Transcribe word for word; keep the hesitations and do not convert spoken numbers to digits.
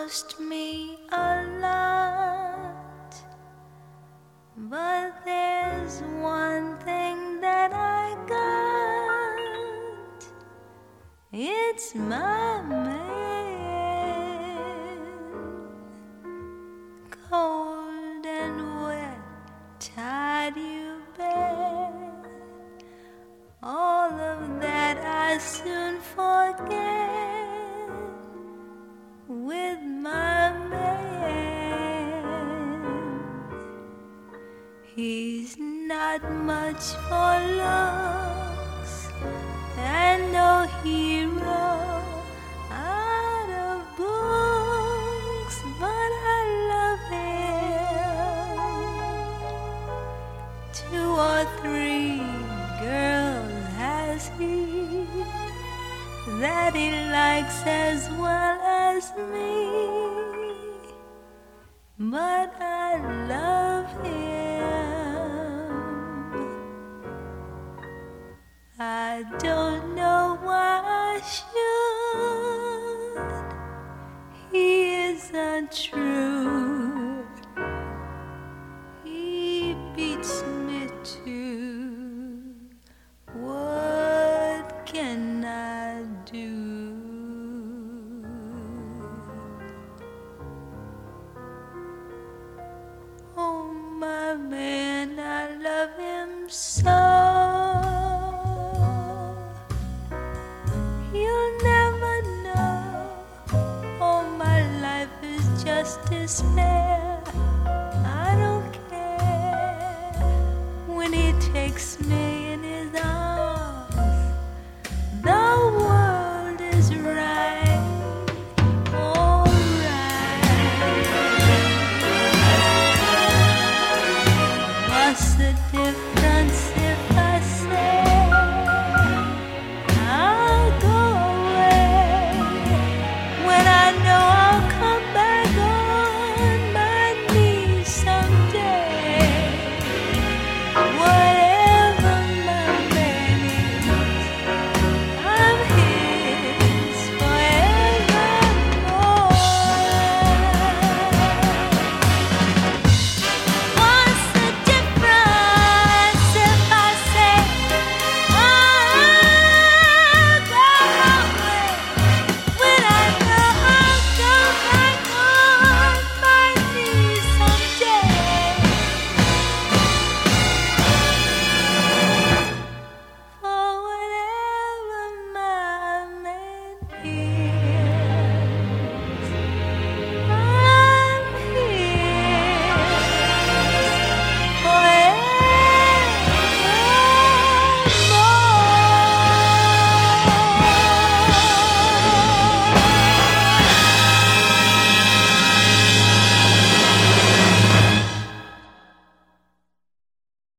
cost me a lot, but there's one thing that I got. It's my man, cold and wet, tied you bet. All of that I soon forget with my man. He's not much for looks and no hero out of books, but I love him. Two or three girls has he that he likes as well as me, but I love him. I don't know why I should. He isn't true. He beats me too. What can I do? Oh, my man, I love him so. You'll never know. Oh, my life is just despair.